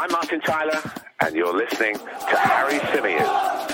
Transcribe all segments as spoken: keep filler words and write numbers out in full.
I'm Martin Tyler, and you're listening to Harry Symeou.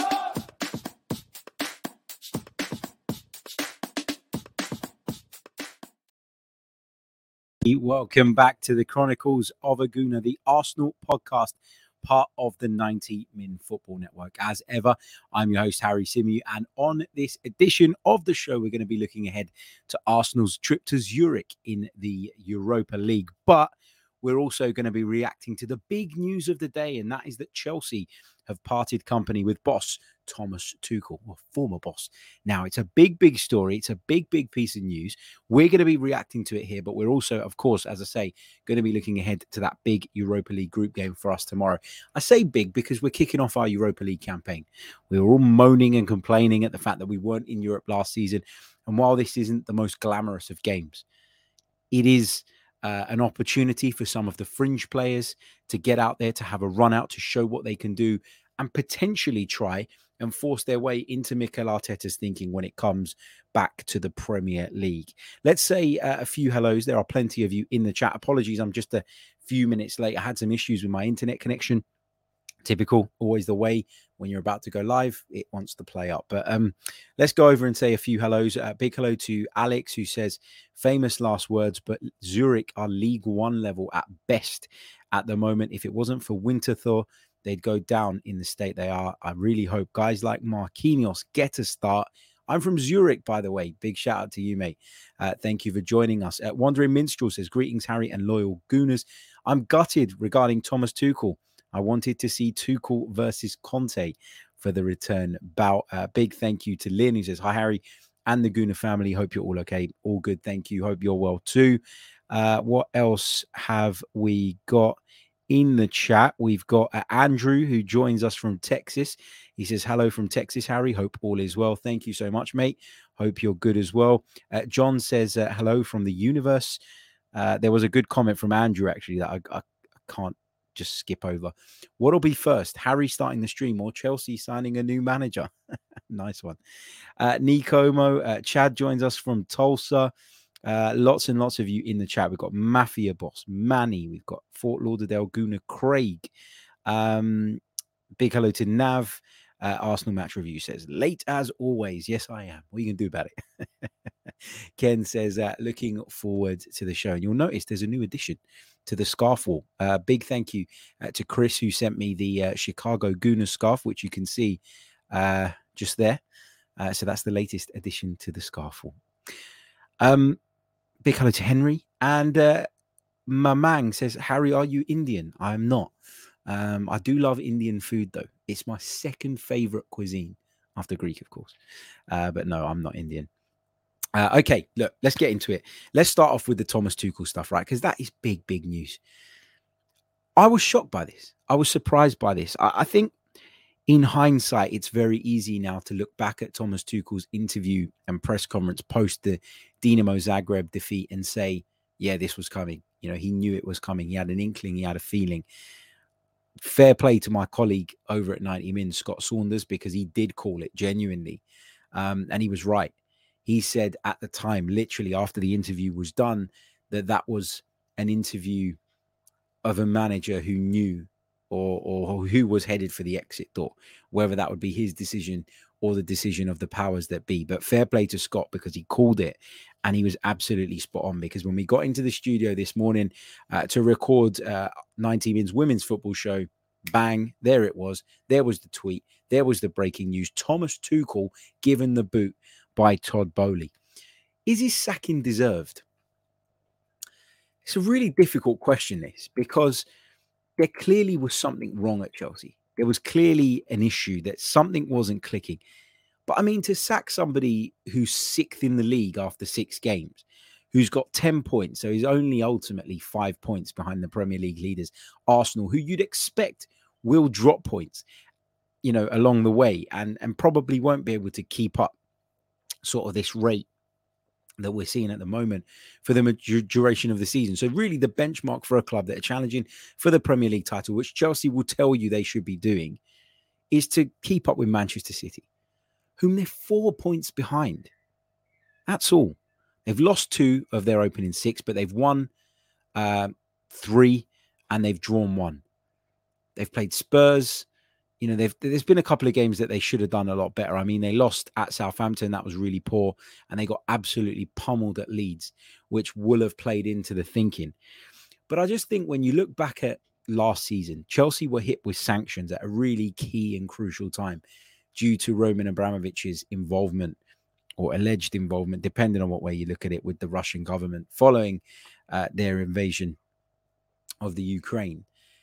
Welcome back to the Chronicles of a Gooner, the Arsenal podcast, part of the ninety min Football Network. As ever, I'm your host, Harry Symeou, and on this edition of the show, we're going to be looking ahead to Arsenal's trip to Zurich in the Europa League. But we're also going to be reacting to the big news of the day, and that is that Chelsea have parted company with boss Thomas Tuchel, or former boss. Now, it's a big, big story. It's a big, big piece of news. We're going to be reacting to it here, but we're also, of course, as I say, going to be looking ahead to that big Europa League group game for us tomorrow. I say big because we're kicking off our Europa League campaign. We were all moaning and complaining at the fact that we weren't in Europe last season. And while this isn't the most glamorous of games, it is Uh, an opportunity for some of the fringe players to get out there, to have a run out, to show what they can do, and potentially try and force their way into Mikel Arteta's thinking when it comes back to the Premier League. Let's say uh, a few hellos. There are plenty of you in the chat. Apologies, I'm just a few minutes late. I had some issues with my internet connection. Typical, always the way when you're about to go live, it wants to play up. But um, let's go over and say a few hellos. Uh, big hello to Alex, who says, famous last words, but Zurich are League One level at best at the moment. If it wasn't for Winterthur, they'd go down in the state they are. I really hope guys like Marquinhos get a start. I'm from Zurich, by the way. Big shout out to you, mate. Uh, thank you for joining us. Uh, Wandering Minstrel says, greetings, Harry and loyal Gooners. I'm gutted regarding Thomas Tuchel. I wanted to see Tuchel versus Conte for the return bout. Uh, big thank you to Lynn, who says, hi, Harry and the Gooner family. Hope you're all okay. All good. Thank you. Hope you're well too. Uh, what else have we got in the chat? We've got uh, Andrew, who joins us from Texas. He says, hello from Texas, Harry. Hope all is well. Thank you so much, mate. Hope you're good as well. Uh, John says, uh, hello from the universe. Uh, there was a good comment from Andrew, actually, that I, I, I can't just skip over. What'll be first, Harry starting the stream or Chelsea signing a new manager? Nice one. Uh, Nikomo, uh, Chad joins us from Tulsa. Uh, lots and lots of you in the chat. We've got Mafia Boss, Manny. We've got Fort Lauderdale Gooner Craig. Um, big hello to Nav. Uh, Arsenal Match Review says, late as always. Yes, I am. What are you going to do about it? Ken says, uh, looking forward to the show. And you'll notice there's a new addition to the scarf wall. Uh, big thank you uh, to Chris, who sent me the uh, Chicago Gooner scarf, which you can see uh, just there. Uh, so that's the latest addition to the scarf wall. Um, big hello to Henry. And uh, Mamang says, Harry, are you Indian? I am not. Um, I do love Indian food, though. It's my second favorite cuisine after Greek, of course. Uh, but no, I'm not Indian. Uh, okay, look, let's get into it. Let's start off with the Thomas Tuchel stuff, right? Because that is big, big news. I was shocked by this. I was surprised by this. I, I think in hindsight, it's very easy now to look back at Thomas Tuchel's interview and press conference post the Dinamo Zagreb defeat and say, yeah, this was coming. You know, he knew it was coming. He had an inkling. He had a feeling. Fair play to my colleague over at ninety min, Scott Saunders, because he did call it genuinely. Um, and he was right. He said at the time, literally after the interview was done, that that was an interview of a manager who knew or, or who was headed for the exit door, whether that would be his decision or the decision of the powers that be. But fair play to Scott, because he called it and he was absolutely spot on. Because when we got into the studio this morning uh, to record uh, ninety min's women's football show, bang, there it was. There was the tweet. There was the breaking news. Thomas Tuchel given the boot by Todd Boehly. Is his sacking deserved? It's a really difficult question, this, because there clearly was something wrong at Chelsea. There was clearly an issue that something wasn't clicking. But I mean, to sack somebody who's sixth in the league after six games, who's got ten points, so he's only ultimately five points behind the Premier League leaders, Arsenal, who you'd expect will drop points, you know, along the way, and, and probably won't be able to keep up sort of this rate that we're seeing at the moment for the duration of the season. So really the benchmark for a club that are challenging for the Premier League title, which Chelsea will tell you they should be doing, is to keep up with Manchester City, whom they're four points behind. That's all. They've lost two of their opening six, but they've won uh, three and they've drawn one. They've played Spurs. You know, they've, there's been a couple of games that they should have done a lot better. I mean, they lost at Southampton. That was really poor. And they got absolutely pummeled at Leeds, which will have played into the thinking. But I just think when you look back at last season, Chelsea were hit with sanctions at a really key and crucial time due to Roman Abramovich's involvement or alleged involvement, depending on what way you look at it, with the Russian government following uh, their invasion of the Ukraine.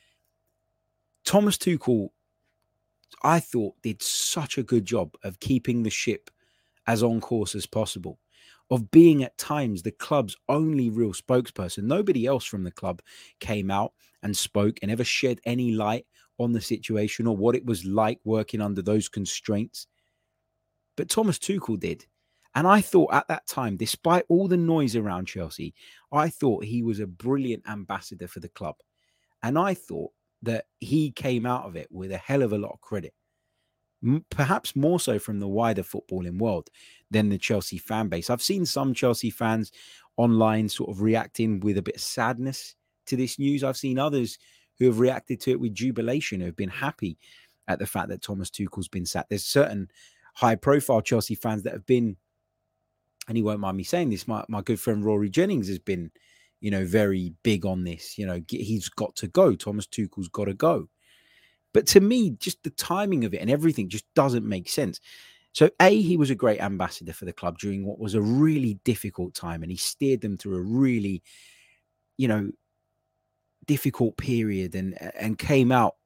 Thomas Tuchel, I thought, did such a good job of keeping the ship as on course as possible, of being at times the club's only real spokesperson. Nobody else from the club came out and spoke and ever shed any light on the situation or what it was like working under those constraints. But Thomas Tuchel did. And I thought at that time, despite all the noise around Chelsea, I thought he was a brilliant ambassador for the club. And I thought that he came out of it with a hell of a lot of credit, M- perhaps more so from the wider footballing world than the Chelsea fan base. I've seen some Chelsea fans online sort of reacting with a bit of sadness to this news. I've seen others who have reacted to it with jubilation, who have been happy at the fact that Thomas Tuchel's been sacked. There's certain high-profile Chelsea fans that have been, and he won't mind me saying this, my, my good friend Rory Jennings has been, you know, very big on this. You know, he's got to go. Thomas Tuchel's got to go. But to me, just the timing of it and everything just doesn't make sense. So, A, he was a great ambassador for the club during what was a really difficult time, and he steered them through a really, you know, difficult period and, and came out,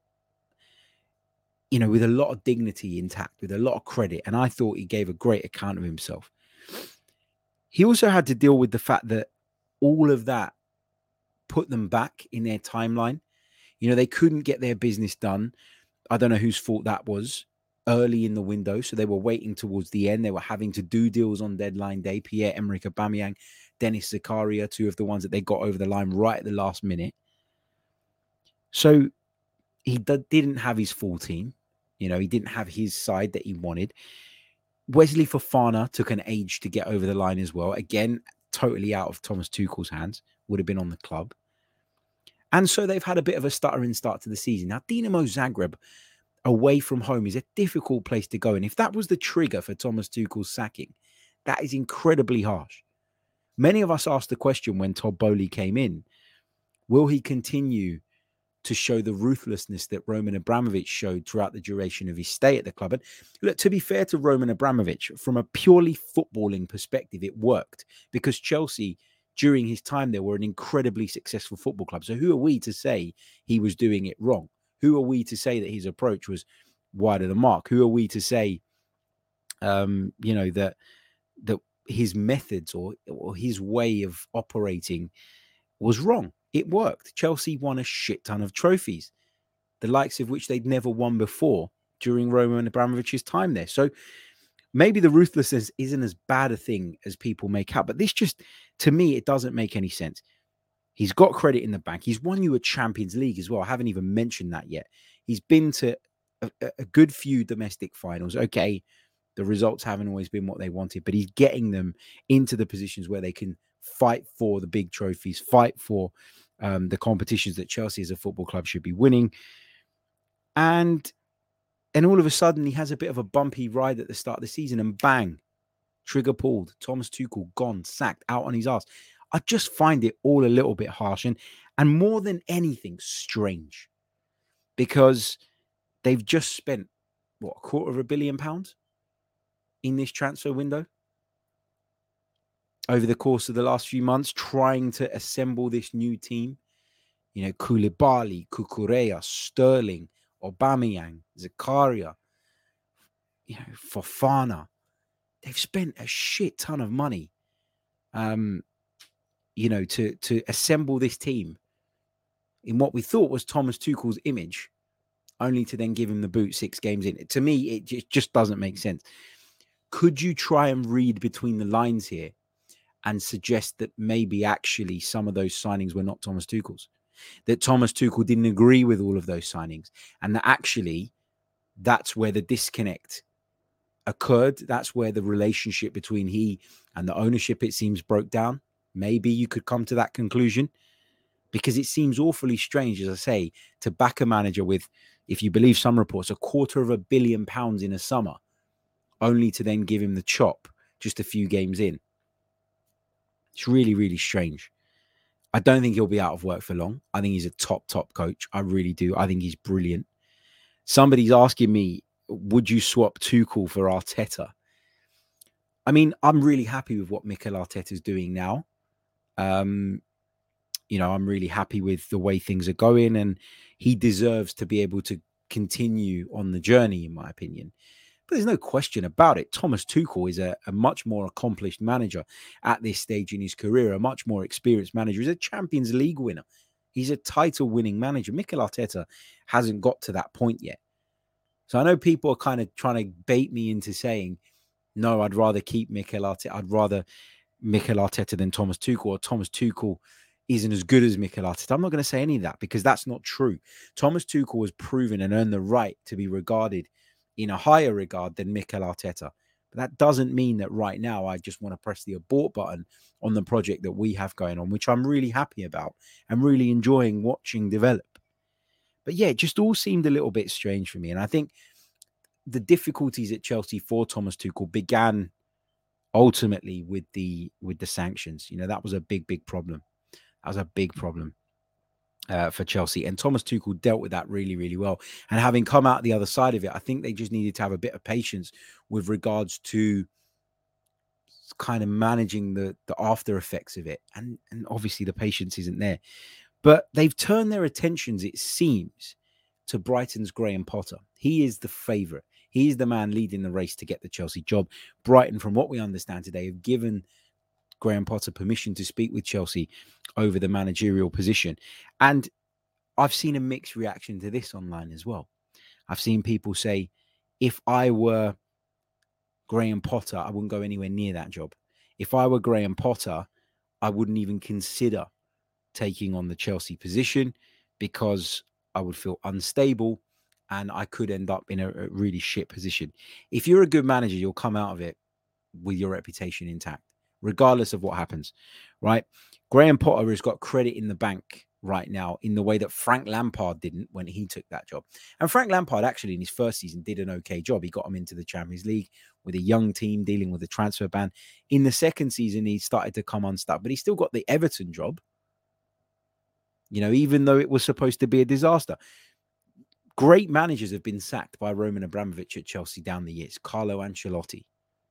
you know, with a lot of dignity intact, with a lot of credit. And I thought he gave a great account of himself. He also had to deal with the fact that all of that put them back in their timeline. You know, they couldn't get their business done. I don't know whose fault that was early in the window. So they were waiting towards the end. They were having to do deals on deadline day. Pierre-Emerick Aubameyang, Dennis Zakaria, two of the ones that they got over the line right at the last minute. So he d- didn't have his full team. You know, he didn't have his side that he wanted. Wesley Fofana took an age to get over the line as well. Again, totally out of Thomas Tuchel's hands. Would have been on the club. And so they've had a bit of a stuttering start to the season. Now, Dinamo Zagreb away from home is a difficult place to go. And if that was the trigger for Thomas Tuchel's sacking, that is incredibly harsh. Many of us asked the question when Todd Boehly came in, will he continue to show the ruthlessness that Roman Abramovich showed throughout the duration of his stay at the club? And look, to be fair to Roman Abramovich, from a purely footballing perspective, it worked because Chelsea, during his time there, were an incredibly successful football club. So who are we to say he was doing it wrong? Who are we to say that his approach was wide of the mark? Who are we to say, um, you know, that that his methods or, or his way of operating was wrong? It worked. Chelsea won a shit ton of trophies, the likes of which they'd never won before during Roman Abramovich's time there. So maybe the ruthlessness isn't as bad a thing as people make out, but this just, to me, it doesn't make any sense. He's got credit in the bank. He's won you a Champions League as well. I haven't even mentioned that yet. He's been to a, a good few domestic finals. Okay, the results haven't always been what they wanted, but he's getting them into the positions where they can fight for the big trophies, fight for um, the competitions that Chelsea as a football club should be winning. And and all of a sudden, he has a bit of a bumpy ride at the start of the season, and bang, trigger pulled. Thomas Tuchel gone, sacked, out on his ass. I just find it all a little bit harsh and, and more than anything, strange, because they've just spent, what, a quarter of a billion pounds in this transfer window over the course of the last few months, trying to assemble this new team. You know, Koulibaly, Cucurella, Sterling, Aubameyang, Zakaria, you know, Fofana. They've spent a shit ton of money, um, you know, to, to assemble this team in what we thought was Thomas Tuchel's image, only to then give him the boot six games in. To me, it just, just doesn't make sense. Could you try and read between the lines here and suggest that maybe actually some of those signings were not Thomas Tuchel's? That Thomas Tuchel didn't agree with all of those signings, and that actually that's where the disconnect occurred. That's where the relationship between he and the ownership, it seems, broke down. Maybe you could come to that conclusion. because it seems awfully strange, as I say, to back a manager with, if you believe some reports, a quarter of a billion pounds in a summer, only to then give him the chop just a few games in. It's really, really strange. I don't think he'll be out of work for long. I think he's a top, top coach. I really do. I think he's brilliant. Somebody's asking me, would you swap Tuchel for Arteta? I mean, I'm really happy with what Mikel Arteta is doing now. Um, you know, I'm really happy with the way things are going, and he deserves to be able to continue on the journey, in my opinion. But there's no question about it. Thomas Tuchel is a, a much more accomplished manager at this stage in his career, a much more experienced manager. He's a Champions League winner. He's a title-winning manager. Mikel Arteta hasn't got to that point yet. So I know people are kind of trying to bait me into saying, no, I'd rather keep Mikel Arteta. I'd rather Mikel Arteta than Thomas Tuchel, or Thomas Tuchel isn't as good as Mikel Arteta. I'm not going to say any of that, because that's not true. Thomas Tuchel has proven and earned the right to be regarded in a higher regard than Mikel Arteta. But that doesn't mean that right now I just want to press the abort button on the project that we have going on, which I'm really happy about and really enjoying watching develop. But yeah, it just all seemed a little bit strange for me. And I think the difficulties at Chelsea for Thomas Tuchel began ultimately with the with the sanctions. You know, that was a big, big problem. That was a big problem uh, for Chelsea. And Thomas Tuchel dealt with that really, really well. And having come out the other side of it, I think they just needed to have a bit of patience with regards to kind of managing the, the after effects of it. And, and obviously the patience isn't there. But they've turned their attentions, it seems, to Brighton's Graham Potter. He is the favourite. He is the man leading the race to get the Chelsea job. Brighton, from what we understand today, have given Graham Potter permission to speak with Chelsea over the managerial position. And I've seen a mixed reaction to this online as well. I've seen people say, if I were Graham Potter, I wouldn't go anywhere near that job. If I were Graham Potter, I wouldn't even consider taking on the Chelsea position, because I would feel unstable and I could end up in a, a really shit position. If you're a good manager, you'll come out of it with your reputation intact, regardless of what happens, right? Graham Potter has got credit in the bank right now in the way that Frank Lampard didn't when he took that job. And Frank Lampard actually in his first season did an okay job. He got him into the Champions League with a young team dealing with the transfer ban. In the second season, he started to come unstuck, but he still got the Everton job. You know, even though it was supposed to be a disaster. Great managers have been sacked by Roman Abramovich at Chelsea down the years. Carlo Ancelotti,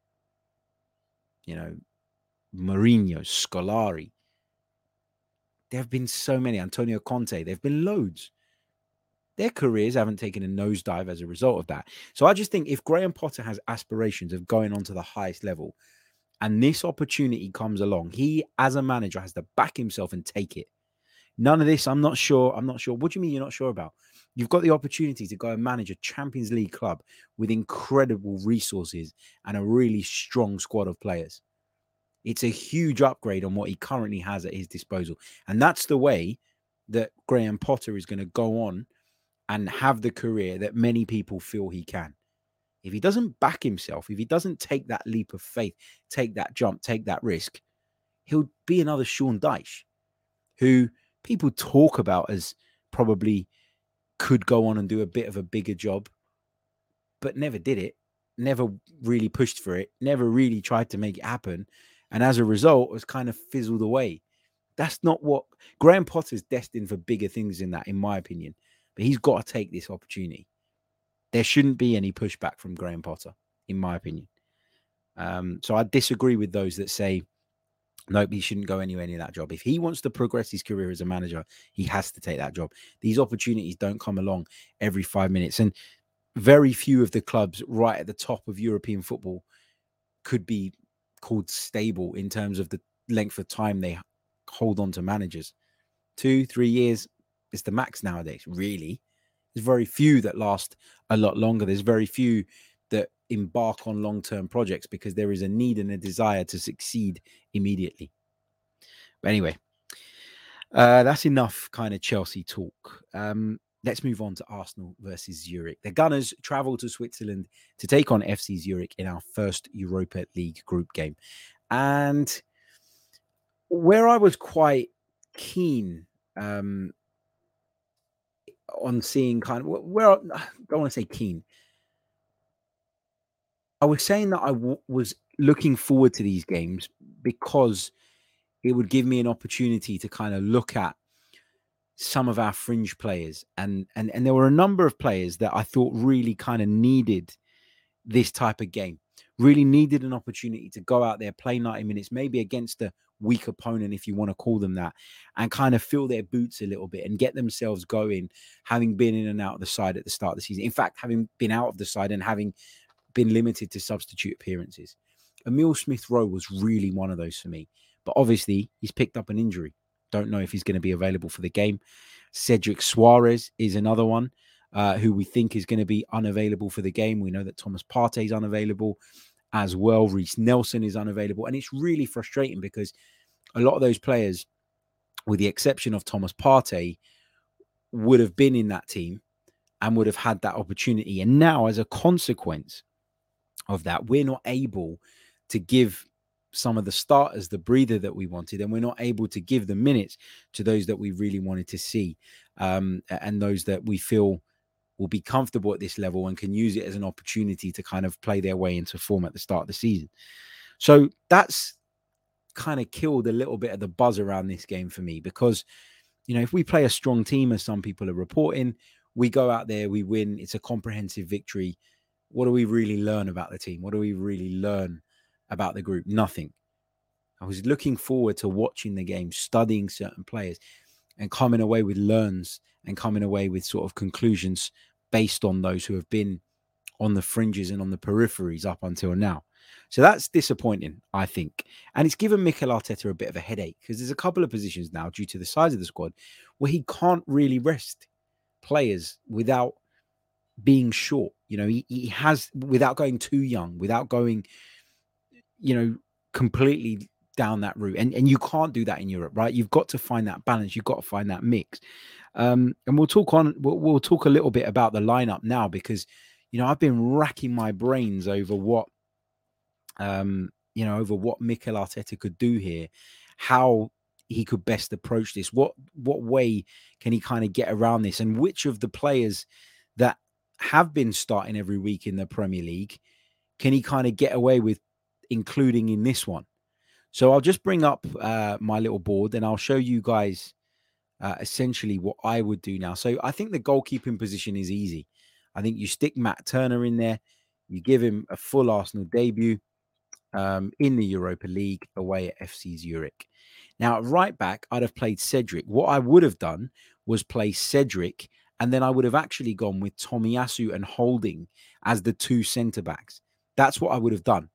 you know, Mourinho, Scolari. There have been so many. Antonio Conte. There have been loads. Their careers haven't taken a nosedive as a result of that. So I just think if Graham Potter has aspirations of going on to the highest level and this opportunity comes along, he, as a manager, has to back himself and take it. None of this, I'm not sure. I'm not sure. What do you mean you're not sure about? You've got the opportunity to go and manage a Champions League club with incredible resources and a really strong squad of players. It's a huge upgrade on what he currently has at his disposal. And that's the way that Graham Potter is going to go on and have the career that many people feel he can. If he doesn't back himself, if he doesn't take that leap of faith, take that jump, take that risk, he'll be another Sean Dyche, who people talk about as probably could go on and do a bit of a bigger job, but never did it, never really pushed for it, never really tried to make it happen. And as a result, was kind of fizzled away. That's not what Graham Potter is destined for. Bigger things in that, in my opinion. But he's got to take this opportunity. There shouldn't be any pushback from Graham Potter, in my opinion. Um, so I disagree with those that say, nope, he shouldn't go anywhere near that job. If he wants to progress his career as a manager, he has to take that job. These opportunities don't come along every five minutes. And very few of the clubs right at the top of European football could be called stable in terms of the length of time they hold on to managers. Two, three years is the max nowadays, really. There's very few that last a lot longer. There's very few that embark on long-term projects because there is a need and a desire to succeed immediately. But anyway, uh, that's enough kind of Chelsea talk. Um, let's move on to Arsenal versus Zurich. The Gunners travel to Switzerland to take on F C Zurich in our first Europa League group game. And where I was quite keen um, on seeing kind of where I don't want to say keen. I was saying that I w- was looking forward to these games because it would give me an opportunity to kind of look at some of our fringe players, and and and there were a number of players that I thought really kind of needed this type of game, really needed an opportunity to go out there, play ninety minutes, maybe against a weak opponent, if you want to call them that, and kind of fill their boots a little bit and get themselves going, having been in and out of the side at the start of the season. In fact, having been out of the side and having been limited to substitute appearances. Emile Smith-Rowe was really one of those for me. But obviously, he's picked up an injury. Don't know if he's going to be available for the game. Cedric Suarez is another one uh, who we think is going to be unavailable for the game. We know that Thomas Partey is unavailable as well. Reece Nelson is unavailable. And it's really frustrating because a lot of those players, with the exception of Thomas Partey, would have been in that team and would have had that opportunity. And now, as a consequence of that, we're not able to give some of the starters the breather that we wanted, and we're not able to give the minutes to those that we really wanted to see, um, and those that we feel will be comfortable at this level and can use it as an opportunity to kind of play their way into form at the start of the season. So that's kind of killed a little bit of the buzz around this game for me, because, you know, if we play a strong team, as some people are reporting, we go out there, we win, it's a comprehensive victory. What do we really learn about the team? What do we really learn about the group? Nothing. I was looking forward to watching the game, studying certain players, and coming away with learns and coming away with sort of conclusions based on those who have been on the fringes and on the peripheries up until now. So that's disappointing, I think. And it's given Mikel Arteta a bit of a headache, because there's a couple of positions now, due to the size of the squad, where he can't really rest players without being short. You know, he, he has, without going too young, without going, you know, completely down that route. And, and you can't do that in Europe, right? You've got to find that balance. You've got to find that mix. Um, and we'll talk on, we'll, we'll talk a little bit about the lineup now, because, you know, I've been racking my brains over what, um, you know, over what Mikel Arteta could do here, how he could best approach this, what, what way can he kind of get around this, and which of the players that have been starting every week in the Premier League can he kind of get away with including in this one. So I'll just bring up uh, my little board, and I'll show you guys uh, essentially what I would do now. So I think the goalkeeping position is easy. I think you stick Matt Turner in there, you give him a full Arsenal debut um, in the Europa League away at F C Zurich. Now, at right back, I'd have played Cedric. What I would have done was play Cedric, and then I would have actually gone with Tomiyasu and Holding as the two centre backs. That's what I would have done.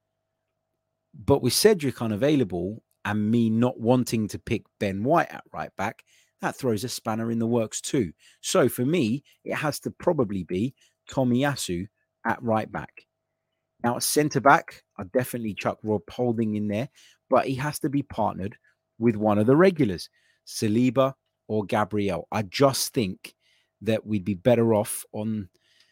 But with Cedric unavailable and me not wanting to pick Ben White at right back, that throws a spanner in the works too. So for me, it has to probably be Tomiyasu at right back. Now, at centre back, I'd definitely chuck Rob Holding in there, but he has to be partnered with one of the regulars, Saliba or Gabriel. I just think that we'd be better off on...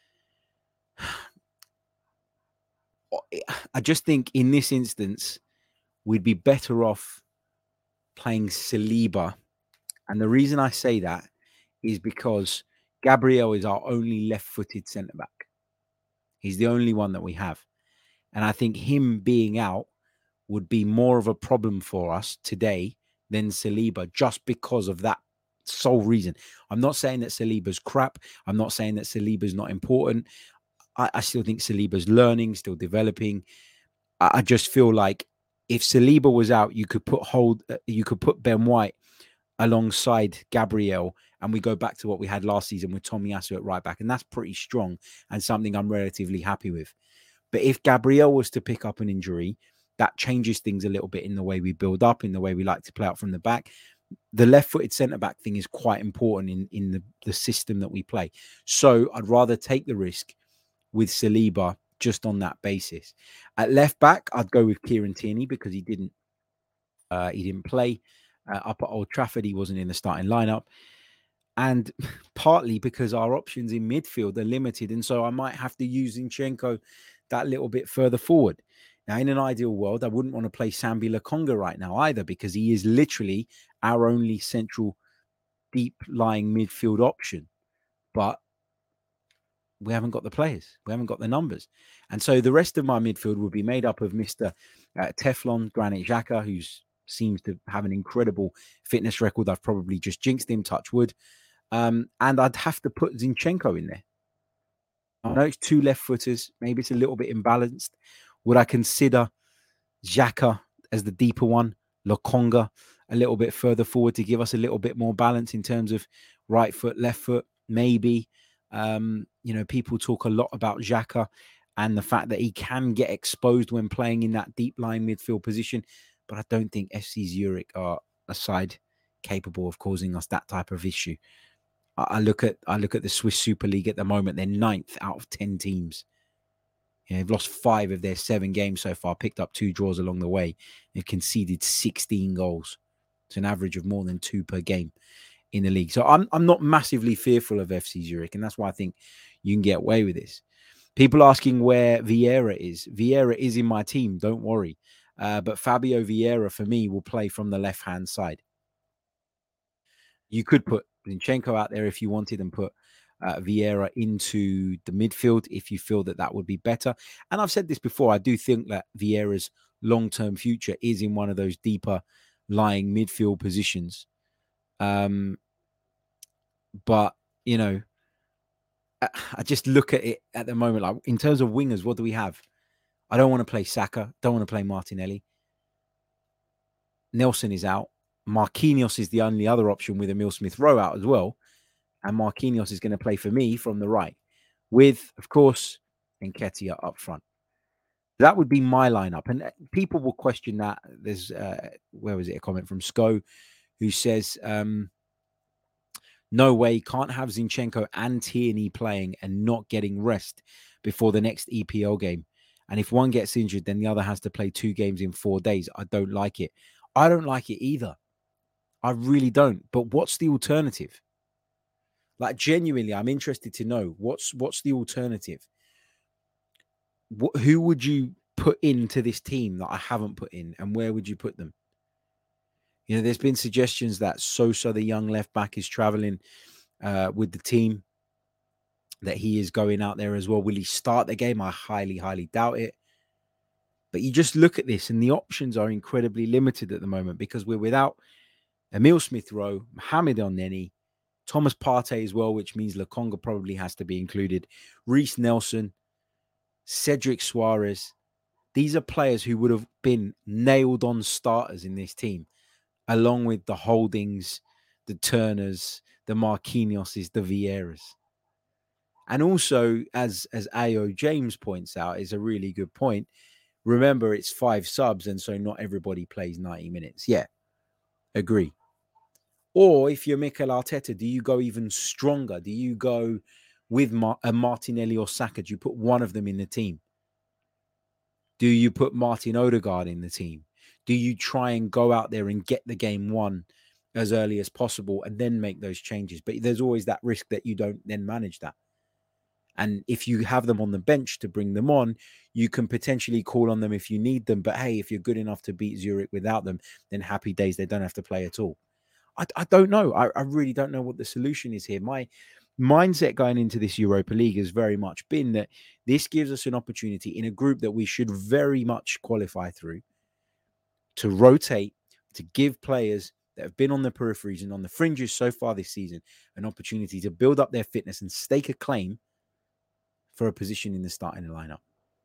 I just think in this instance, we'd be better off playing Saliba. And the reason I say that is because Gabriel is our only left-footed centre-back. He's the only one that we have. And I think him being out would be more of a problem for us today than Saliba, just because of that sole reason. I'm not saying that Saliba's crap. I'm not saying that Saliba's not important. I, I still think Saliba's learning, still developing. I, I just feel like if Saliba was out, you could put hold, uh, you could put Ben White alongside Gabriel, and we go back to what we had last season with Tomiyasu at right back, and that's pretty strong and something I'm relatively happy with. But if Gabriel was to pick up an injury, that changes things a little bit in the way we build up, in the way we like to play out from the back. The left-footed centre-back thing is quite important in, in the, the system that we play. So I'd rather take the risk with Saliba just on that basis. At left-back, I'd go with Kieran Tierney, because he didn't uh, he didn't play uh, up at Old Trafford. He wasn't in the starting lineup. And partly because our options in midfield are limited. And so I might have to use Zinchenko that little bit further forward. Now, in an ideal world, I wouldn't want to play Sambi Lokonga right now either, because he is literally our only central deep lying midfield option, but we haven't got the players. We haven't got the numbers. And so the rest of my midfield will be made up of Mister Uh, Teflon Granit Xhaka, who seems to have an incredible fitness record. I've probably just jinxed him, touch wood. Um, and I'd have to put Zinchenko in there. I know it's two left footers. Maybe it's a little bit imbalanced. Would I consider Xhaka as the deeper one, Lokonga a little bit further forward to give us a little bit more balance in terms of right foot, left foot? Maybe. Um, you know, people talk a lot about Xhaka and the fact that he can get exposed when playing in that deep line midfield position. But I don't think F C Zurich are a side capable of causing us that type of issue. I, I look at I look at the Swiss Super League at the moment. They're ninth out of ten teams. You know, they've lost five of their seven games so far, picked up two draws along the way. They've conceded sixteen goals. It's an average of more than two per game in the league. So I'm I'm not massively fearful of F C Zurich, and that's why I think you can get away with this. People asking where Vieira is. Vieira is in my team, don't worry. Uh, but Fabio Vieira, for me, will play from the left-hand side. You could put Zinchenko out there if you wanted and put uh, Vieira into the midfield if you feel that that would be better. And I've said this before, I do think that Vieira's long-term future is in one of those deeper lying midfield positions. Um, but, you know, I, I just look at it at the moment, like in terms of wingers, what do we have? I don't want to play Saka. Don't want to play Martinelli. Nelson is out. Marquinhos is the only other option with Emile Smith-Rowe out as well. And Marquinhos is going to play for me from the right with, of course, Nketiah up front. That would be my lineup. And people will question that. There's, uh, where was it? A comment from Sko who says, um, no way, can't have Zinchenko and Tierney playing and not getting rest before the next E P L game. And if one gets injured, then the other has to play two games in four days. I don't like it. I don't like it either. I really don't. But what's the alternative? Like, genuinely, I'm interested to know what's what's the alternative. What, who would you put into this team that I haven't put in, and where would you put them? You know, there's been suggestions that Sosa, the young left back, is traveling uh, with the team, that he is going out there as well. Will he start the game? I highly, highly doubt it. But you just look at this, and the options are incredibly limited at the moment because we're without Emile Smith-Rowe, Mohamed Elneny, Thomas Partey as well, which means Lokonga probably has to be included, Reiss Nelson, Cedric Suarez. These are players who would have been nailed-on starters in this team, along with the Holdings, the Turners, the Marquinhoses, the Vieiras. And also, as, as A O James points out, is a really good point. Remember, it's five subs, and so not everybody plays ninety minutes. Yeah, agree. Or if you're Mikel Arteta, do you go even stronger? Do you go with Mar- a Martinelli or Saka? Do you put one of them in the team? Do you put Martin Odegaard in the team? Do you try and go out there and get the game won as early as possible and then make those changes? But there's always that risk that you don't then manage that. And if you have them on the bench to bring them on, you can potentially call on them if you need them. But hey, if you're good enough to beat Zurich without them, then happy days, they don't have to play at all. I, I don't know. I, I really don't know what the solution is here. My mindset going into this Europa League has very much been that this gives us an opportunity in a group that we should very much qualify through to rotate, to give players that have been on the peripheries and on the fringes so far this season an opportunity to build up their fitness and stake a claim for a position in the starting lineup.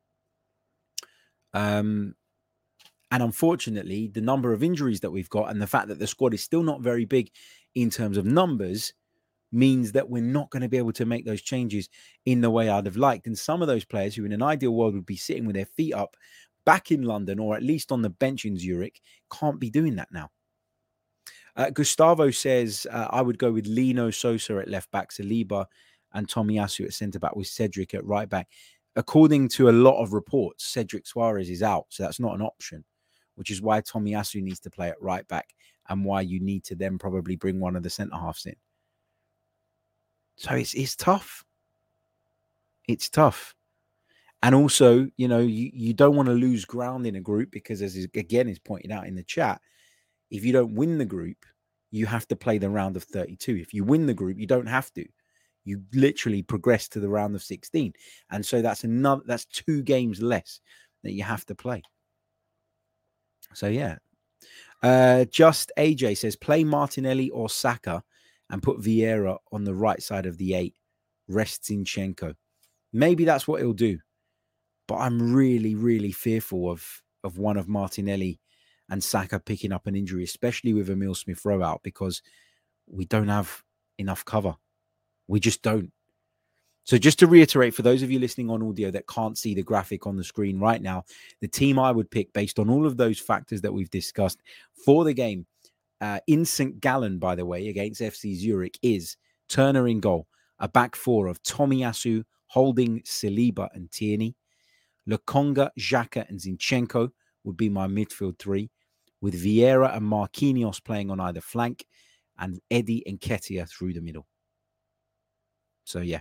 Um, and unfortunately, the number of injuries that we've got and the fact that the squad is still not very big in terms of numbers means that we're not going to be able to make those changes in the way I'd have liked. And some of those players who in an ideal world would be sitting with their feet up back in London or at least on the bench in Zurich can't be doing that now. Uh, Gustavo says, uh, I would go with Lino, Sosa at left back, Saliba and Tomiyasu at centre back with Cedric at right back. According to a lot of reports, Cedric Suarez is out, so that's not an option, which is why Tomiyasu needs to play at right back and why you need to then probably bring one of the centre halves in. So it's it's tough. It's tough. And also, you know, you, you don't want to lose ground in a group because, as is, again is pointed out in the chat, if you don't win the group, you have to play the round of thirty-two. If you win the group, you don't have to. You literally progress to the round of sixteen. And so that's another, that's two games less that you have to play. So, yeah. Uh, just A J says, play Martinelli or Saka and put Vieira on the right side of the eight. Rest Zinchenko. Maybe that's what he'll do. But I'm really, really fearful of, of one of Martinelli and Saka picking up an injury, especially with Emil Smith-Rowe out, because we don't have enough cover. We just don't. So just to reiterate, for those of you listening on audio that can't see the graphic on the screen right now, the team I would pick based on all of those factors that we've discussed for the game uh, in Saint Gallen, by the way, against F C Zurich, is Turner in goal, a back four of Tomiyasu, Holding, Saliba and Tierney. Lokonga, Xhaka and Zinchenko would be my midfield three, with Vieira and Marquinhos playing on either flank and Eddie and Nketiah through the middle. So, yeah.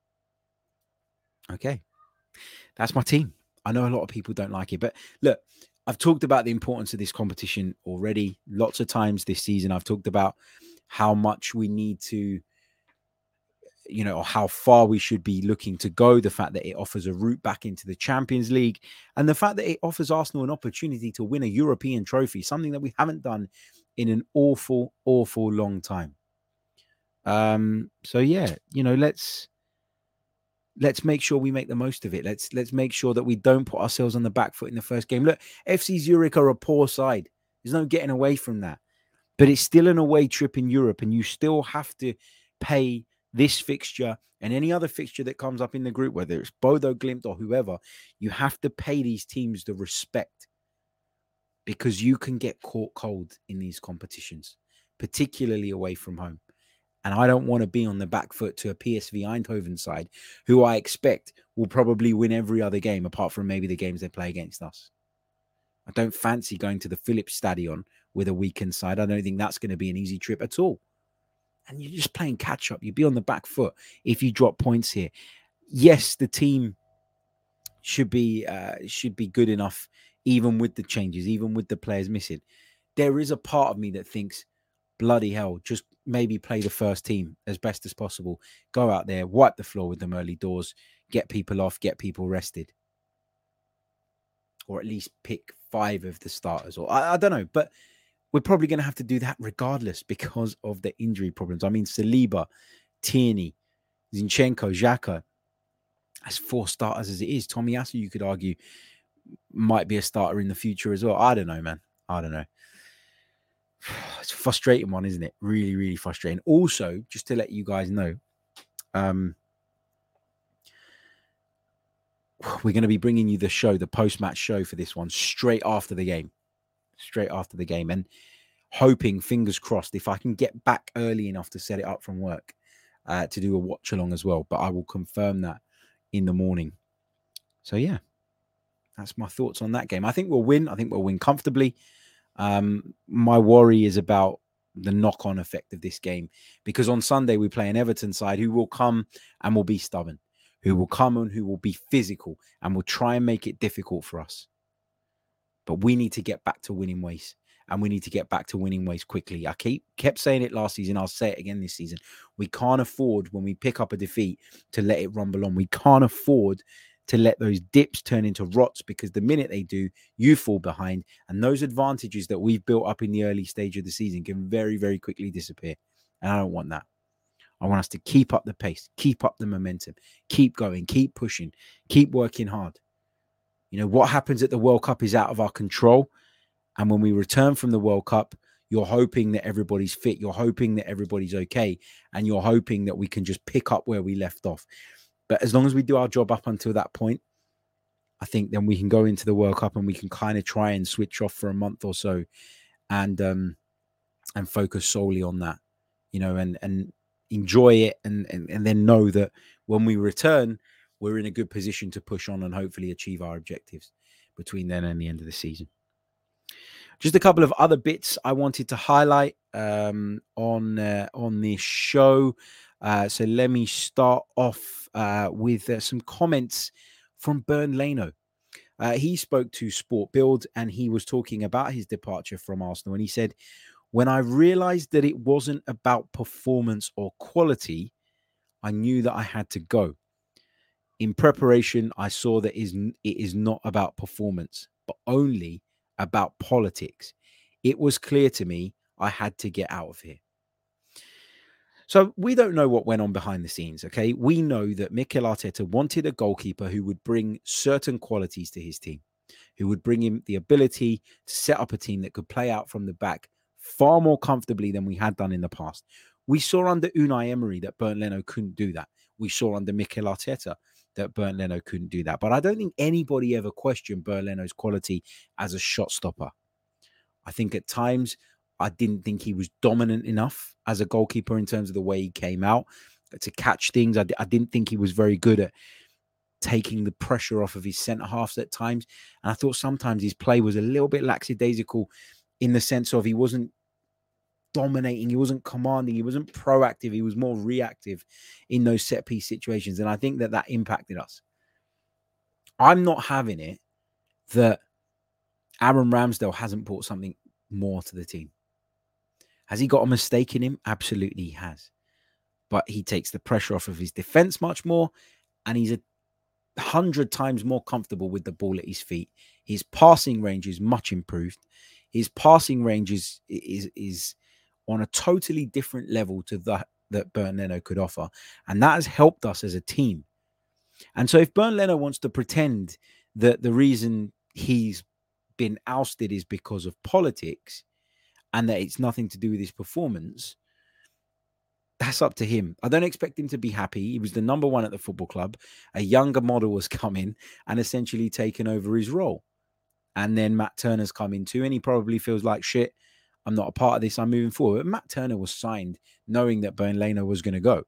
Okay. That's my team. I know a lot of people don't like it, but look, I've talked about the importance of this competition already. Lots of times this season, I've talked about how much we need to, you know, or how far we should be looking to go, the fact that it offers a route back into the Champions League, and the fact that it offers Arsenal an opportunity to win a European trophy, something that we haven't done in an awful, awful long time. Um, so yeah, you know, let's let's make sure we make the most of it. Let's let's make sure that we don't put ourselves on the back foot in the first game. Look, F C Zurich are a poor side. There's no getting away from that. But it's still an away trip in Europe, and you still have to pay this fixture and any other fixture that comes up in the group, whether it's Bodo Glimt or whoever. You have to pay these teams the respect, because you can get caught cold in these competitions, particularly away from home. And I don't want to be on the back foot to a P S V Eindhoven side who I expect will probably win every other game apart from maybe the games they play against us. I don't fancy going to the Philips Stadion with a weakened side. I don't think that's going to be an easy trip at all. And you're just playing catch up. You'd be on the back foot if you drop points here. Yes, the team should be uh, should be good enough, even with the changes, even with the players missing. There is a part of me that thinks, bloody hell, just maybe play the first team as best as possible. Go out there, wipe the floor with them early doors, get people off, get people rested. Or at least pick five of the starters. Or I, I don't know, but we're probably going to have to do that regardless because of the injury problems. I mean, Saliba, Tierney, Zinchenko, Xhaka, as four starters as it is. Tomiyasu, you could argue, might be a starter in the future as well. I don't know, man. I don't know. It's a frustrating one, isn't it? Really, really frustrating. Also, just to let you guys know, um, we're going to be bringing you the show, the post-match show for this one, straight after the game. Straight after the game. And hoping, fingers crossed, if I can get back early enough to set it up from work, uh, to do a watch-along as well. But I will confirm that in the morning. So, yeah, that's my thoughts on that game. I think we'll win. I think we'll win comfortably. Um, my worry is about the knock-on effect of this game, because on Sunday we play an Everton side who will come and will be stubborn, who will come and who will be physical and will try and make it difficult for us. But we need to get back to winning ways, and we need to get back to winning ways quickly. I keep kept saying it last season. I'll say it again this season. We can't afford, when we pick up a defeat, to let it rumble on. We can't afford to let those dips turn into rots, because the minute they do, you fall behind. And those advantages that we've built up in the early stage of the season can very, very quickly disappear. And I don't want that. I want us to keep up the pace, keep up the momentum, keep going, keep pushing, keep working hard. You know, what happens at the World Cup is out of our control. And when we return from the World Cup, you're hoping that everybody's fit. You're hoping that everybody's okay. And you're hoping that we can just pick up where we left off. But as long as we do our job up until that point, I think then we can go into the World Cup and we can kind of try and switch off for a month or so and um, and focus solely on that, you know, and and enjoy it and, and, and then know that when we return, we're in a good position to push on and hopefully achieve our objectives between then and the end of the season. Just a couple of other bits I wanted to highlight um, on, uh, on this show. Uh, so let me start off uh, with uh, some comments from Bernd Leno. Uh, he spoke to Sport Build and he was talking about his departure from Arsenal. And he said, When I realized that it wasn't about performance or quality, I knew that I had to go. In preparation, I saw that it is not about performance, but only about politics. It was clear to me I had to get out of here. So we don't know what went on behind the scenes, okay? We know that Mikel Arteta wanted a goalkeeper who would bring certain qualities to his team, who would bring him the ability to set up a team that could play out from the back far more comfortably than we had done in the past. We saw under Unai Emery that Bernd Leno couldn't do that. We saw under Mikel Arteta that Bernd Leno couldn't do that. But I don't think anybody ever questioned Bernd Leno's quality as a shot stopper. I think at times I didn't think he was dominant enough as a goalkeeper in terms of the way he came out to catch things. I, I didn't think he was very good at taking the pressure off of his centre halves at times. And I thought sometimes his play was a little bit lackadaisical in the sense of he wasn't dominating, he wasn't commanding, he wasn't proactive, he was more reactive in those set piece situations. And I think that that impacted us. I'm not having it that Aaron Ramsdale hasn't brought something more to the team. Has he got a mistake in him? Absolutely he has. But he takes the pressure off of his defense much more, and he's a hundred times more comfortable with the ball at his feet. His passing range is much improved. His passing range is, is, is on a totally different level to that that Bernd Leno could offer. And that has helped us as a team. And so if Bernd Leno wants to pretend that the reason he's been ousted is because of politics and that it's nothing to do with his performance, that's up to him. I don't expect him to be happy. He was the number one at the football club. A younger model was come in and essentially taken over his role. And then Matt Turner's come in too, and he probably feels like, shit, I'm not a part of this, I'm moving forward. But Matt Turner was signed knowing that Bernd Leno was going to go.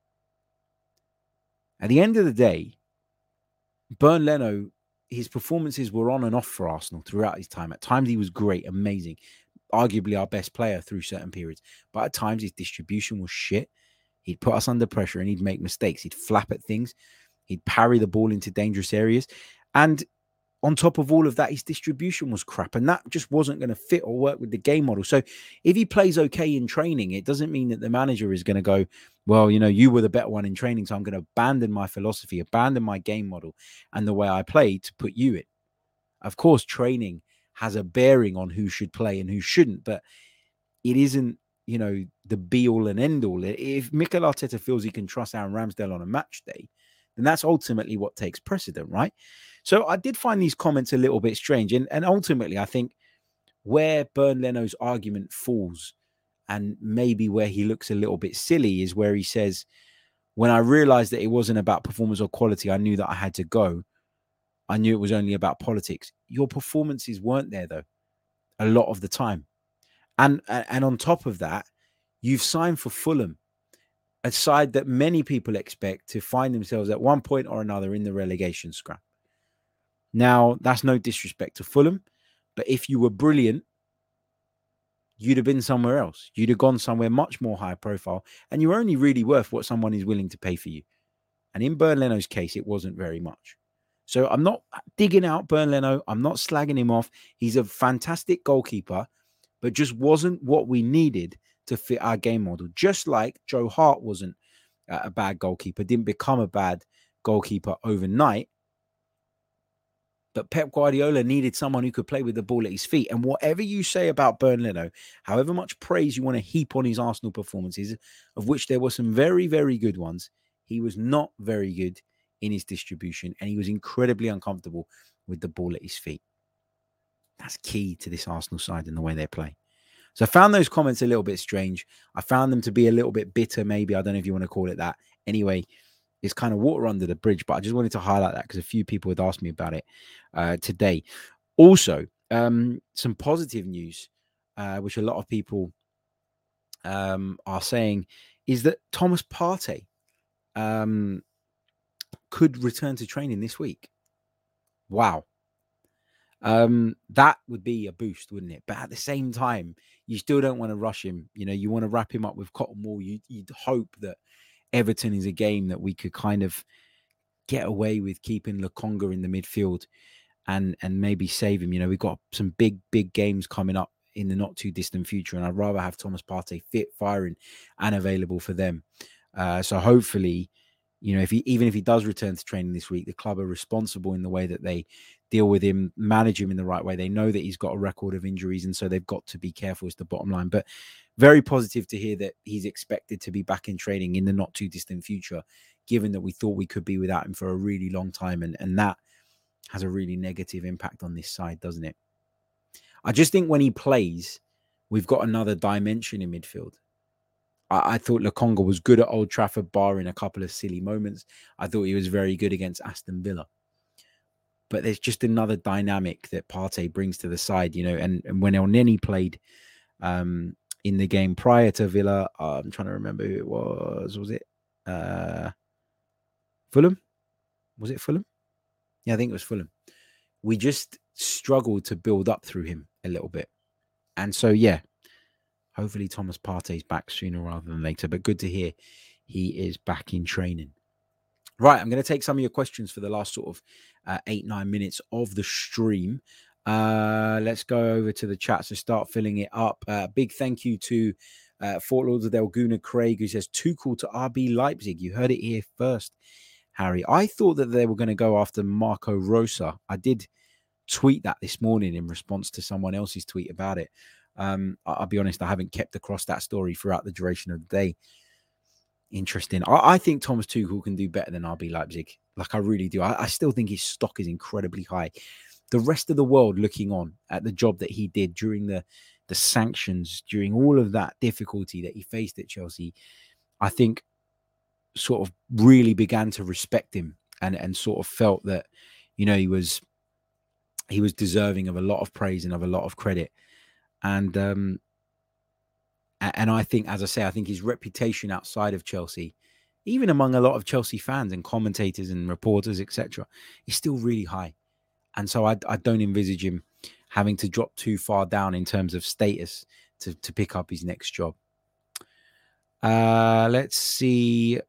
At the end of the day, Bernd Leno, his performances were on and off for Arsenal throughout his time. At times he was great, amazing, arguably our best player through certain periods. But at times his distribution was shit. He'd put us under pressure and he'd make mistakes. He'd flap at things. He'd parry the ball into dangerous areas. And on top of all of that, his distribution was crap. And that just wasn't going to fit or work with the game model. So if he plays okay in training, it doesn't mean that the manager is going to go, well, you know, you were the better one in training, so I'm going to abandon my philosophy, abandon my game model and the way I play to put you in. Of course, training has a bearing on who should play and who shouldn't, but it isn't, you know, the be all and end all. If Mikel Arteta feels he can trust Aaron Ramsdale on a match day, then that's ultimately what takes precedent, right? So I did find these comments a little bit strange. And, and ultimately, I think where Bernd Leno's argument falls and maybe where he looks a little bit silly is where he says, when I realized that it wasn't about performance or quality, I knew that I had to go. I knew it was only about politics. Your performances weren't there, though, a lot of the time. And, and on top of that, you've signed for Fulham, a side that many people expect to find themselves at one point or another in the relegation scrap. Now, that's no disrespect to Fulham, but if you were brilliant, you'd have been somewhere else. You'd have gone somewhere much more high profile, and you're only really worth what someone is willing to pay for you. And in Bernd Leno's case, it wasn't very much. So I'm not digging out Bernd Leno. I'm not slagging him off. He's a fantastic goalkeeper, but just wasn't what we needed to fit our game model. Just like Joe Hart wasn't a bad goalkeeper, didn't become a bad goalkeeper overnight. But Pep Guardiola needed someone who could play with the ball at his feet. And whatever you say about Bernd Leno, however much praise you want to heap on his Arsenal performances, of which there were some very, very good ones, he was not very good in his distribution, and he was incredibly uncomfortable with the ball at his feet. That's key to this Arsenal side and the way they play. So I found those comments a little bit strange. I found them to be a little bit bitter, maybe. I don't know if you want to call it that. Anyway, it's kind of water under the bridge, but I just wanted to highlight that because a few people had asked me about it uh, today. Also, um, some positive news, uh, which a lot of people um, are saying, is that Thomas Partey um, could return to training this week. Wow. Um, that would be a boost, wouldn't it? But at the same time, you still don't want to rush him. You know, you want to wrap him up with cotton wool. You, you'd hope that Everton is a game that we could kind of get away with keeping Lokonga in the midfield and and maybe save him. You know, we've got some big, big games coming up in the not too distant future, and I'd rather have Thomas Partey fit, firing, and available for them. Uh, so hopefully, you know, if he even if he does return to training this week, the club are responsible in the way that they deal with him, manage him in the right way. They know that he's got a record of injuries, and so they've got to be careful is the bottom line. But very positive to hear that he's expected to be back in training in the not too distant future, given that we thought we could be without him for a really long time. And, and that has a really negative impact on this side, doesn't it? I just think when he plays, we've got another dimension in midfield. I, I thought Lokonga was good at Old Trafford, barring a couple of silly moments. I thought he was very good against Aston Villa. But there's just another dynamic that Partey brings to the side, you know, and, and when Elneny played um, in the game prior to Villa, uh, I'm trying to remember who it was. Was it uh, Fulham? Was it Fulham? Yeah, I think it was Fulham. We just struggled to build up through him a little bit. And so, yeah, hopefully Thomas Partey's back sooner rather than later. But good to hear he is back in training. Right, I'm going to take some of your questions for the last sort of uh, eight, nine minutes of the stream. Uh, let's go over to the chat. So start filling it up. Uh, big thank you to uh, Fort Lauderdale Guna Craig, who says, Tuchel to R B Leipzig. You heard it here first, Harry. I thought that they were going to go after Marco Rosa. I did tweet that this morning in response to someone else's tweet about it. Um, I'll be honest, I haven't kept across that story throughout the duration of the day. Interesting. I, I think Thomas Tuchel can do better than R B Leipzig. Like, I really do. I, I still think his stock is incredibly high. The rest of the world looking on at the job that he did during the, the sanctions, during all of that difficulty that he faced at Chelsea, I think sort of really began to respect him and, and sort of felt that, you know, he was he was deserving of a lot of praise and of a lot of credit. And um, and I think, as I say, I think his reputation outside of Chelsea, even among a lot of Chelsea fans and commentators and reporters, et cetera, is still really high. And so I, I don't envisage him having to drop too far down in terms of status to, to pick up his next job. Uh, let's see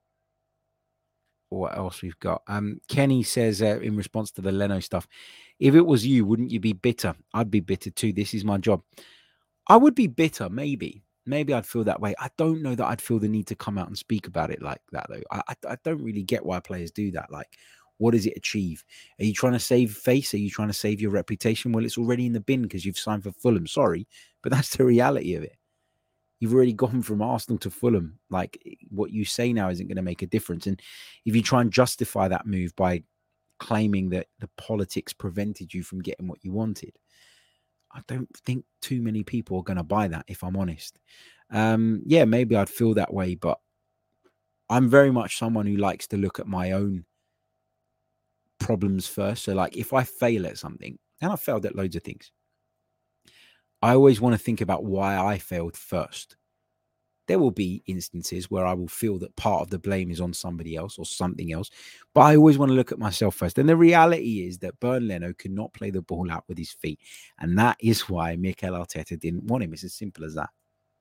what else we've got. Um, Kenny says uh, in response to the Leno stuff, if it was you, wouldn't you be bitter? I'd be bitter too. This is my job. I would be bitter, maybe. Maybe I'd feel that way. I don't know that I'd feel the need to come out and speak about it like that, though. I, I, I don't really get why players do that. Like, what does it achieve? Are you trying to save face? Are you trying to save your reputation? Well, it's already in the bin because you've signed for Fulham. Sorry, but that's the reality of it. You've already gone from Arsenal to Fulham. Like, what you say now isn't going to make a difference. And if you try and justify that move by claiming that the politics prevented you from getting what you wanted, I don't think too many people are going to buy that, if I'm honest. Um, yeah, maybe I'd feel that way, but I'm very much someone who likes to look at my own problems first. So, like, if I fail at something, and I've failed at loads of things, I always want to think about why I failed first. There will be instances where I will feel that part of the blame is on somebody else or something else, but I always want to look at myself first. And the reality is that Bernd Leno could not play the ball out with his feet. And that is why Mikel Arteta didn't want him. It's as simple as that.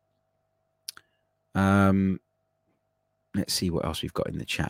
Um, let's see what else we've got in the chat.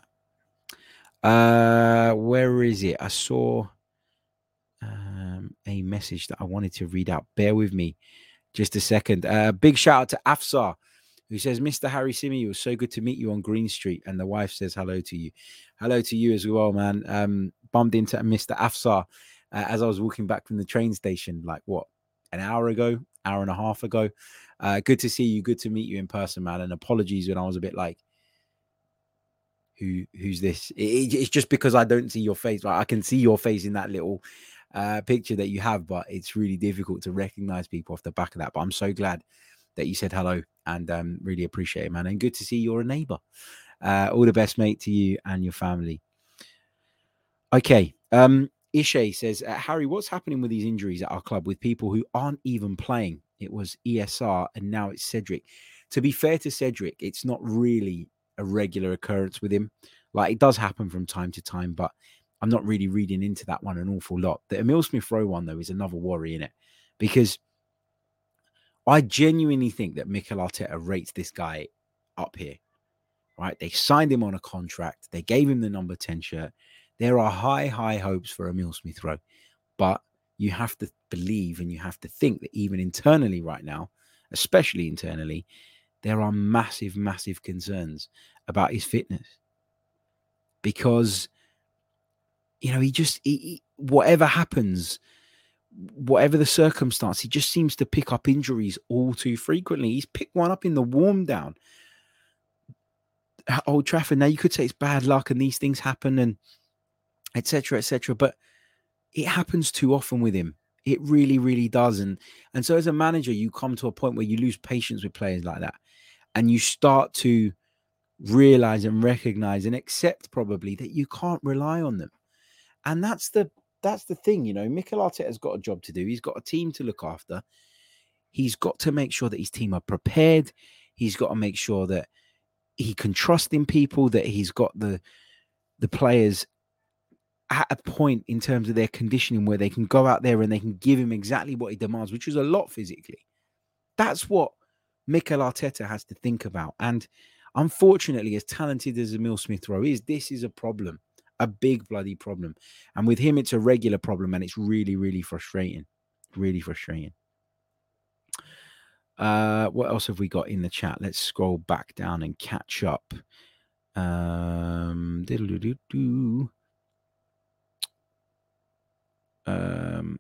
Uh, where is it? I saw um, a message that I wanted to read out. Bear with me just a second. Uh, big shout out to Afsar, who says, Mister Harry Simi, it was so good to meet you on Green Street. And the wife says hello to you. Hello to you as well, man. Um, bumped into Mister Afsar uh, as I was walking back from the train station, like, what, an hour ago, hour and a half ago. Uh, good to see you. Good to meet you in person, man. And apologies when I was a bit like, who, who's this? It, it's just because I don't see your face. Right? I can see your face in that little uh, picture that you have, but it's really difficult to recognize people off the back of that. But I'm so glad that you said hello and um, really appreciate it, man. And good to see you're a neighbor. Uh, all the best, mate, to you and your family. Okay. Um, Ishay says, uh, Harry, what's happening with these injuries at our club with people who aren't even playing? It was E S R and now it's Cedric. To be fair to Cedric, it's not really a regular occurrence with him. Like, it does happen from time to time, but I'm not really reading into that one an awful lot. The Emile Smith-Rowe one, though, is another worry in it, because I genuinely think that Mikel Arteta rates this guy up here, right? They signed him on a contract. They gave him the number ten shirt. There are high, high hopes for Emile Smith-Rowe, but you have to believe and you have to think that even internally right now, especially internally, there are massive, massive concerns about his fitness. Because, you know, he just, he, he, whatever happens, whatever the circumstance, he just seems to pick up injuries all too frequently. He's picked one up in the warm down at Old Trafford. Now, you could say it's bad luck and these things happen and et cetera, et cetera. But it happens too often with him. It really, really does. And, and so as a manager, you come to a point where you lose patience with players like that. And you start to realize and recognize and accept probably that you can't rely on them. And that's the that's the thing, you know, Mikel Arteta's got a job to do. He's got a team to look after. He's got to make sure that his team are prepared. He's got to make sure that he can trust in people, that he's got the the players at a point in terms of their conditioning where they can go out there and they can give him exactly what he demands, which is a lot physically. That's what Mikel Arteta has to think about. And unfortunately, as talented as Emile Smith-Rowe is, this is a problem, a big bloody problem. And with him, it's a regular problem, and it's really, really frustrating. Really frustrating. Uh, what else have we got in the chat? Let's scroll back down and catch up. Um, diddle-doo-doo-doo. um,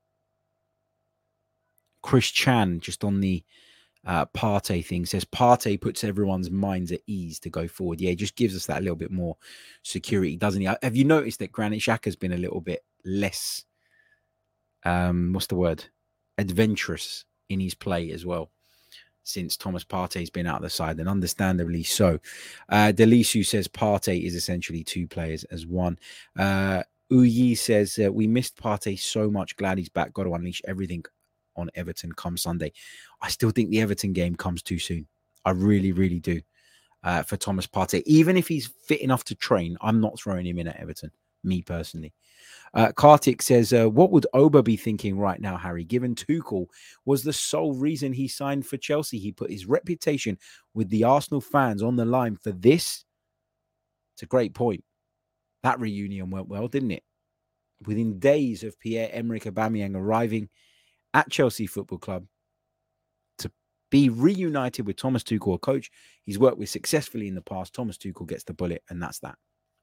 Chris Chan, just on the uh, Partey thing, says Partey puts everyone's minds at ease to go forward. Yeah, it just gives us that little bit more security, doesn't he? Have you noticed that Granit Xhaka's been a little bit less, um, what's the word, adventurous in his play as well since Thomas Partey's been out of the side, and understandably so. Uh, Delisu says Partey is essentially two players as one. Uh, Uyi says, uh, we missed Partey so much. Glad he's back. Got to unleash everything on Everton come Sunday. I still think the Everton game comes too soon. I really, really do. Uh, for Thomas Partey, even if he's fit enough to train, I'm not throwing him in at Everton, me personally. Uh, Kartik says, uh, what would Oba be thinking right now, Harry, given Tuchel was the sole reason he signed for Chelsea? He put his reputation with the Arsenal fans on the line for this. It's a great point. That reunion went well, didn't it? Within days of Pierre-Emerick Aubameyang arriving at Chelsea Football Club to be reunited with Thomas Tuchel, a coach he's worked with successfully in the past. Thomas Tuchel gets the bullet, and that's that.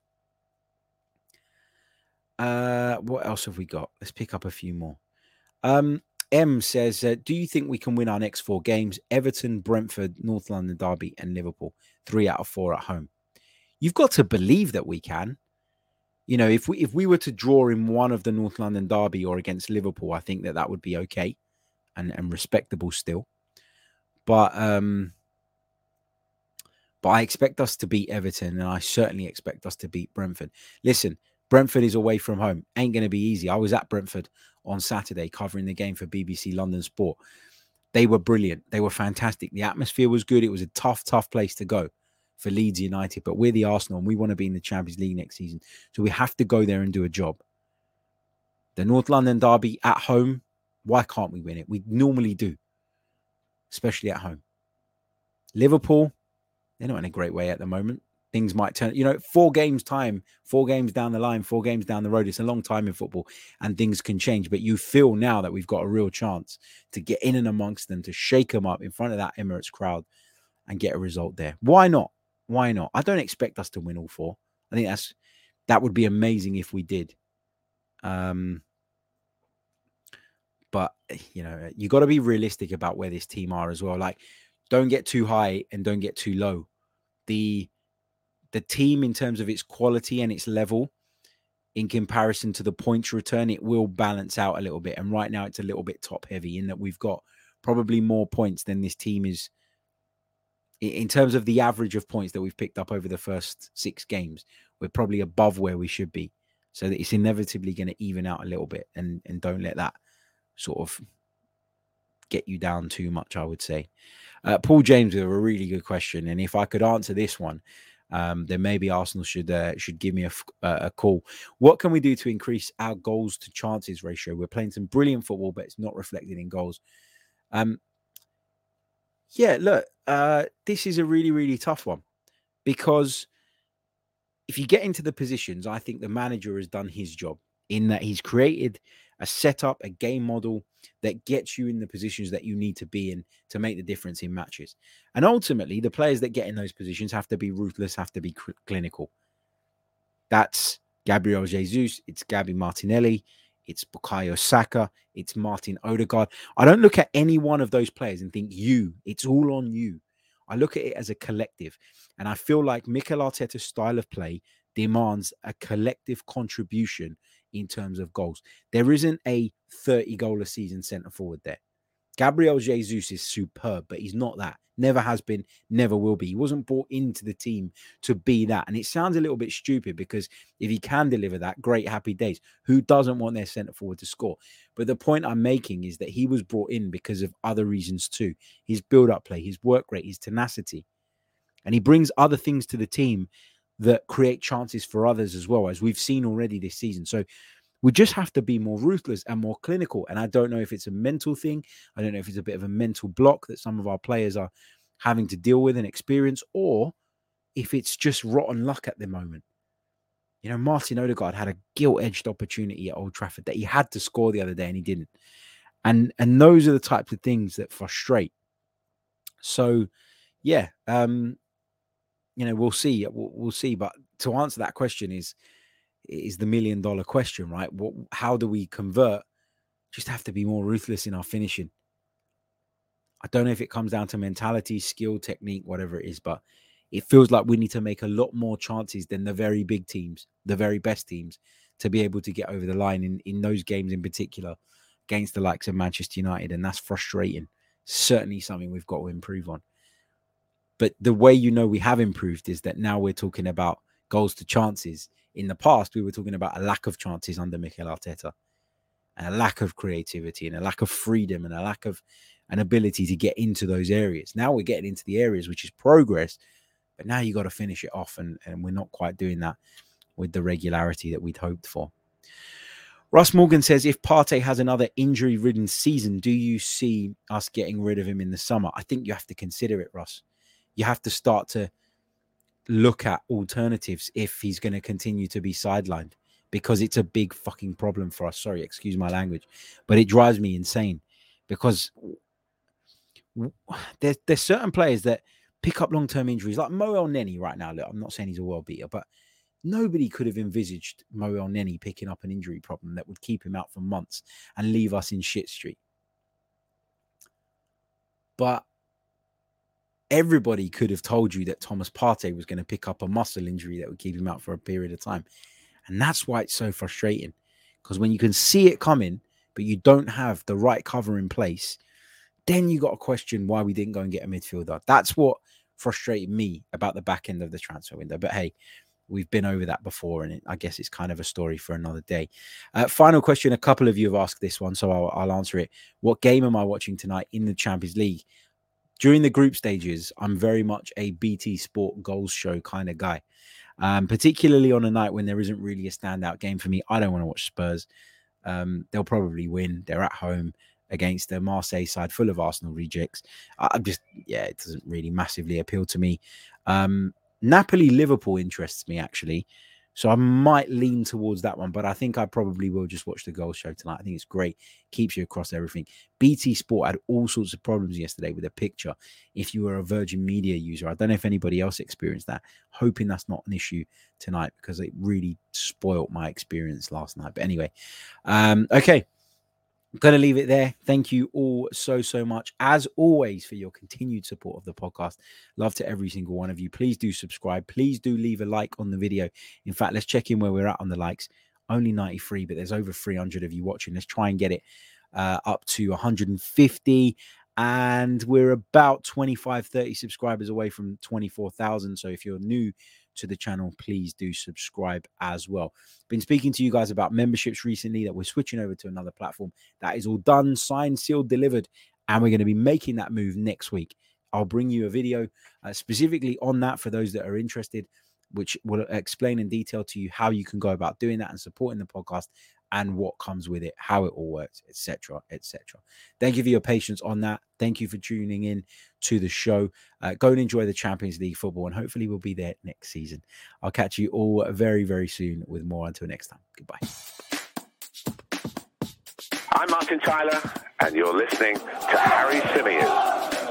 Uh, what else have we got? Let's pick up a few more. Um, M says, uh, do you think we can win our next four games? Everton, Brentford, North London Derby, and Liverpool. Three out of four at home. You've got to believe that we can. You know, if we if we were to draw in one of the North London Derby or against Liverpool, I think that that would be okay and, and respectable still. But um, but I expect us to beat Everton, and I certainly expect us to beat Brentford. Listen, Brentford is away from home. Ain't going to be easy. I was at Brentford on Saturday covering the game for B B C London Sport. They were brilliant. They were fantastic. The atmosphere was good. It was a tough, tough place to go for Leeds United. But we're the Arsenal, and we want to be in the Champions League next season. So we have to go there and do a job. The North London Derby at home, why can't we win it? We normally do, especially at home. Liverpool, they're not in a great way at the moment. Things might turn, you know, four games time, four games down the line, four games down the road. It's a long time in football and things can change. But you feel now that we've got a real chance to get in and amongst them, to shake them up in front of that Emirates crowd and get a result there. Why not? Why not? I don't expect us to win all four. I think that's that would be amazing if we did. Um, but, you know, you got to be realistic about where this team are as well. Like, don't get too high and don't get too low. The The team, in terms of its quality and its level, in comparison to the points return, it will balance out a little bit. And right now, it's a little bit top heavy in that we've got probably more points than this team is. In terms of the average of points that we've picked up over the first six games, we're probably above where we should be. So that it's inevitably going to even out a little bit, and, and don't let that sort of get you down too much, I would say. Uh, Paul James with a really good question. And if I could answer this one, Um, then maybe Arsenal should uh, should give me a, uh, a call. What can we do to increase our goals to chances ratio? We're playing some brilliant football, but it's not reflected in goals. Um, yeah, look, uh, this is a really, really tough one, because if you get into the positions, I think the manager has done his job. in that he's created a setup, a game model that gets you in the positions that you need to be in to make the difference in matches. And ultimately, the players that get in those positions have to be ruthless, have to be cl- clinical. That's Gabriel Jesus, it's Gabby Martinelli, it's Bukayo Saka, it's Martin Odegaard. I don't look at any one of those players and think you, it's all on you. I look at it as a collective. And I feel like Mikel Arteta's style of play demands a collective contribution in terms of goals. There isn't a thirty goal a season centre forward there. Gabriel Jesus is superb, but he's not that. Never has been, never will be. He wasn't brought into the team to be that. And it sounds a little bit stupid because if he can deliver that, great, happy days. Who doesn't want their centre forward to score? But the point I'm making is that he was brought in because of other reasons too. His build-up play, his work rate, his tenacity. And he brings other things to the team that create chances for others as well, as we've seen already this season. So we just have to be more ruthless and more clinical. And I don't know if it's a mental thing. I don't know if it's a bit of a mental block that some of our players are having to deal with and experience, or if it's just rotten luck at the moment. You know, Martin Odegaard had a gilt-edged opportunity at Old Trafford that he had to score the other day and he didn't. And and those are the types of things that frustrate. So, yeah, um, you know, we'll see. We'll, we'll see. But to answer that question is, is the million dollar question, right? What, how do we convert? Just have to be more ruthless in our finishing. I don't know if it comes down to mentality, skill, technique, whatever it is, but it feels like we need to make a lot more chances than the very big teams, the very best teams, to be able to get over the line in, in those games in particular against the likes of Manchester United. And that's frustrating. Certainly something we've got to improve on. But the way you know we have improved is that now we're talking about goals to chances. In the past, we were talking about a lack of chances under Mikel Arteta, and a lack of creativity and a lack of freedom and a lack of an ability to get into those areas. Now we're getting into the areas, which is progress, but now you got to finish it off. And, and we're not quite doing that with the regularity that we'd hoped for. Russ Morgan says, if Partey has another injury-ridden season, do you see us getting rid of him in the summer? I think you have to consider it, Russ. You have to start to look at alternatives if he's going to continue to be sidelined, because it's a big fucking problem for us. Sorry, excuse my language, but it drives me insane because there's, there's certain players that pick up long-term injuries, like Mo Elneny right now. Look, I'm not saying he's a world beater, but nobody could have envisaged Mo Elneny picking up an injury problem that would keep him out for months and leave us in shit street. But everybody could have told you that Thomas Partey was going to pick up a muscle injury that would keep him out for a period of time. And that's why it's so frustrating, because when you can see it coming, but you don't have the right cover in place, then you got to question why we didn't go and get a midfielder. That's what frustrated me about the back end of the transfer window. But hey, we've been over that before, and it, I guess it's kind of a story for another day. Uh, final question. A couple of you have asked this one, so I'll, I'll answer it. What game am I watching tonight in the Champions League? During the group stages, I'm very much a B T Sport goals show kind of guy. Um, particularly on a night when there isn't really a standout game for me. I don't want to watch Spurs. Um, they'll probably win. They're at home against a Marseille side full of Arsenal rejects. I'm just, yeah, it doesn't really massively appeal to me. Um, Napoli-Liverpool interests me, actually. So I might lean towards that one, but I think I probably will just watch the goal show tonight. I think it's great. Keeps you across everything. B T Sport had all sorts of problems yesterday with a picture. If you were a Virgin Media user, I don't know if anybody else experienced that. Hoping that's not an issue tonight, because it really spoiled my experience last night. But anyway, um, okay. I'm going to leave it there. Thank you all so, so much, as always, for your continued support of the podcast. Love to every single one of you. Please do subscribe. Please do leave a like on the video. In fact, let's check in where we're at on the likes. Only ninety-three, but there's over three hundred of you watching. Let's try and get it uh, up to one hundred fifty. And we're about twenty-five, thirty subscribers away from twenty-four thousand. So if you're new to the channel, please do subscribe as well. Been speaking to you guys about memberships recently, that we're switching over to another platform. That is all done, signed, sealed, delivered, and we're going to be making that move next week. I'll bring you a video uh, specifically on that for those that are interested, which will explain in detail to you how you can go about doing that and supporting the podcast, and what comes with it, how it all works, et cetera, et cetera. Thank you for your patience on that. Thank you for tuning in to the show. Uh, go and enjoy the Champions League football, and hopefully we'll be there next season. I'll catch you all very, very soon with more. Until next time, goodbye. I'm Martin Tyler, and you're listening to Harry Symeou.